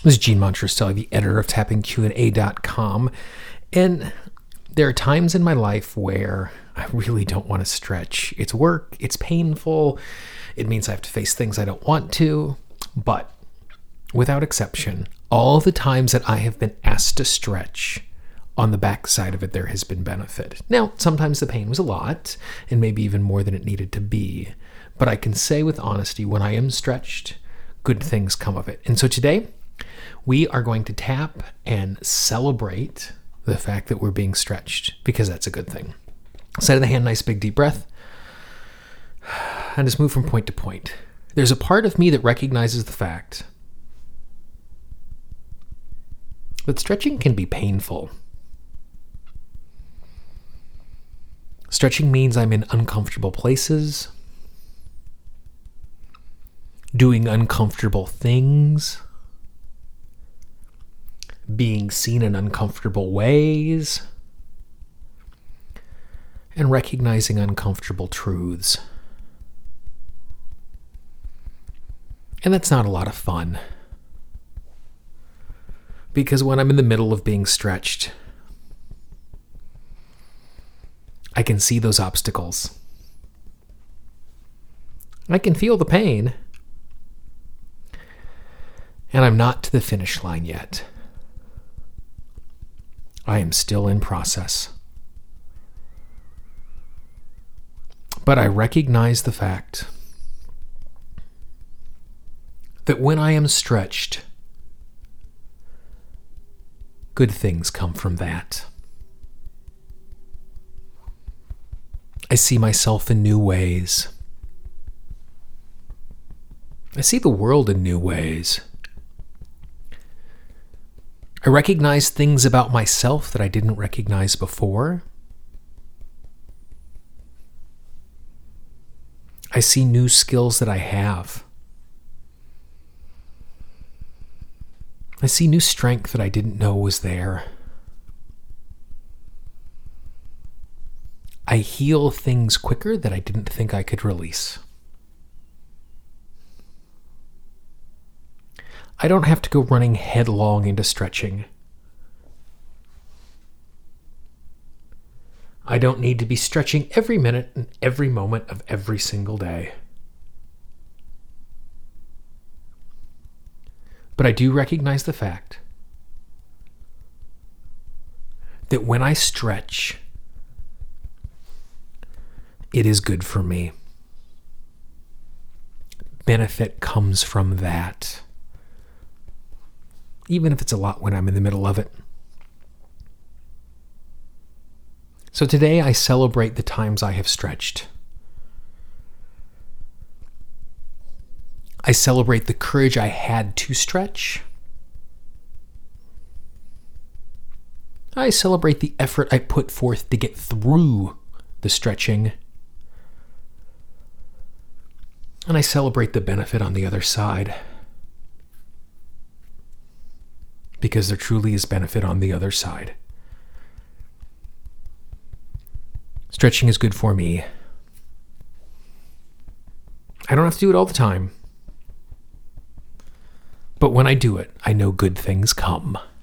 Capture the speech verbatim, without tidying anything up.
This is Gene Montrastelli, the editor of tapping q and a dot com. And there are times in my life where I really don't want to stretch. It's work, it's painful, it means I have to face things I don't want to. But without exception, all the times that I have been asked to stretch, on the backside of it, there has been benefit. Now, sometimes the pain was a lot, and maybe even more than it needed to be. But I can say with honesty, when I am stretched, good things come of it. And so today, we are going to tap and celebrate the fact that we're being stretched, because that's a good thing. Side of the hand, nice big deep breath. And just move from point to point. There's a part of me that recognizes the fact that stretching can be painful. Stretching means I'm in uncomfortable places, doing uncomfortable things, being seen in uncomfortable ways, and recognizing uncomfortable truths. And that's not a lot of fun. Because when I'm in the middle of being stretched, I can see those obstacles. I can feel the pain. And I'm not to the finish line yet. I am still in process. But I recognize the fact that when I am stretched, good things come from that. I see myself in new ways. I see the world in new ways. I recognize things about myself that I didn't recognize before. I see new skills that I have. I see new strength that I didn't know was there. I heal things quicker that I didn't think I could release. I don't have to go running headlong into stretching. I don't need to be stretching every minute and every moment of every single day. But I do recognize the fact that when I stretch, it is good for me. Benefit comes from that. Even if it's a lot when I'm in the middle of it. So today I celebrate the times I have stretched. I celebrate the courage I had to stretch. I celebrate the effort I put forth to get through the stretching. And I celebrate the benefit on the other side. Because there truly is benefit on the other side. Stretching is good for me. I don't have to do it all the time. But when I do it, I know good things come.